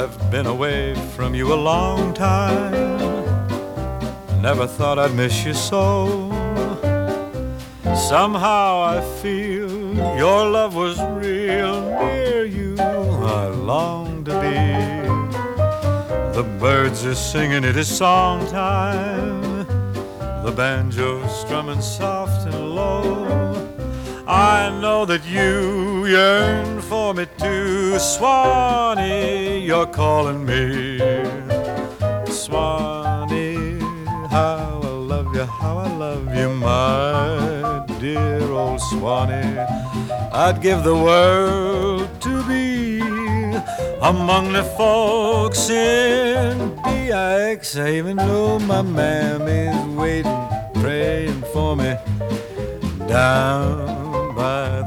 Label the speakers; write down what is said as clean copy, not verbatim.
Speaker 1: I've been away from you a long time. Never thought I'd miss you so. Somehow I feel your love was real. Near you I long to be. The birds are singing, it is song time. The banjo's strumming soft and low. I know that you yearn for me too. Swanee, you're calling me. Swanee, how I love you, my dear old Swanee. I'd give the world to be among the folks in DX, even though my mammy's waiting, praying for me down by